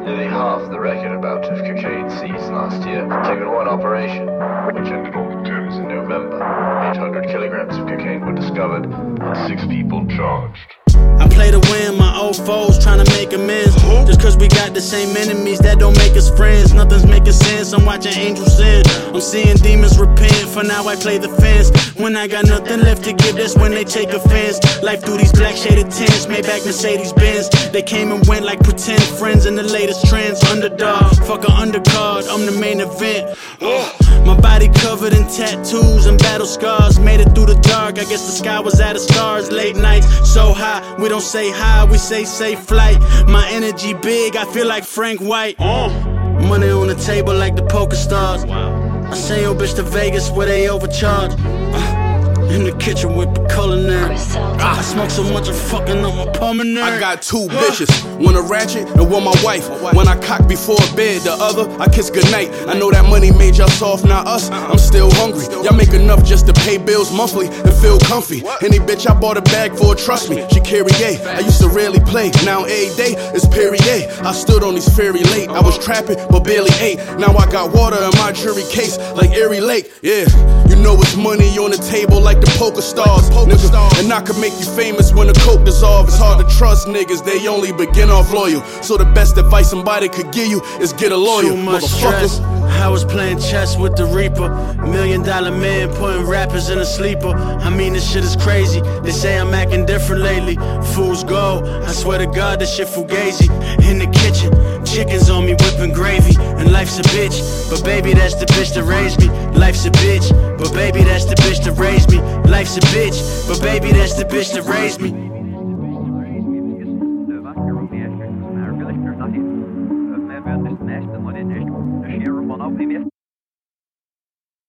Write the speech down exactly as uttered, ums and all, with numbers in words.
Nearly half the record amount of cocaine seized last year came in one operation, which ended on terms in November. eight hundred kilograms of cocaine were discovered and six people charged. I play to win, my old foes trying to make amends. Just cause we got the same enemies, that don't make us friends. Nothing's making sense, I'm watching angels sin. I'm seeing demons repent, for now I play the fence. When I got nothing left to give, that's when they take offense. Life through these black shaded tints, Maybach Mercedes Benz. They came and went like pretend friends in the latest trends. Underdog, fuck a undercard, I'm the main event. uh, My body covered in tattoos and battle scars. Made it through the dark, I guess the sky was out of stars. Late nights, so high, we don't say hi, we say safe flight. My energy big, I feel like Frank White. uh, Money on the table like the poker stars. I send your bitch to Vegas where they overcharge. uh, In the kitchen with the culinary. I smoke so much I'm fucking up my pulmonary. I got two bitches, one a ratchet and one my wife. When I cock before bed, the other I kiss goodnight. I know that money made y'all soft, not us. I'm still hungry. Y'all make enough just to pay bills monthly and feel comfy. Any bitch I bought a bag for, trust me, she carry A. I used to rarely play, now every day it's Perrier. I stood on these ferry late, I was trapping but barely ate. Now I got water in my jury case like Erie Lake. Yeah, you know it's money on the table like the poker stars, nigga. And I can make you famous when the coke dissolve. It's hard to trust niggas, they only begin off loyal. So the best advice somebody could give you is get a lawyer, Too much stress. I was playing chess with the Reaper. Million dollar man putting rappers in a sleeper. I mean this shit is crazy. They say I'm acting different lately. Fools go, I swear to God this shit fugazi. In the kitchen, chickens on me whipping gravy. And life's a bitch, but baby that's the bitch that raised me. Life's a bitch, but baby that's the bitch that raised me. Life's a bitch, but baby that's the bitch that raised me. Vanaf primär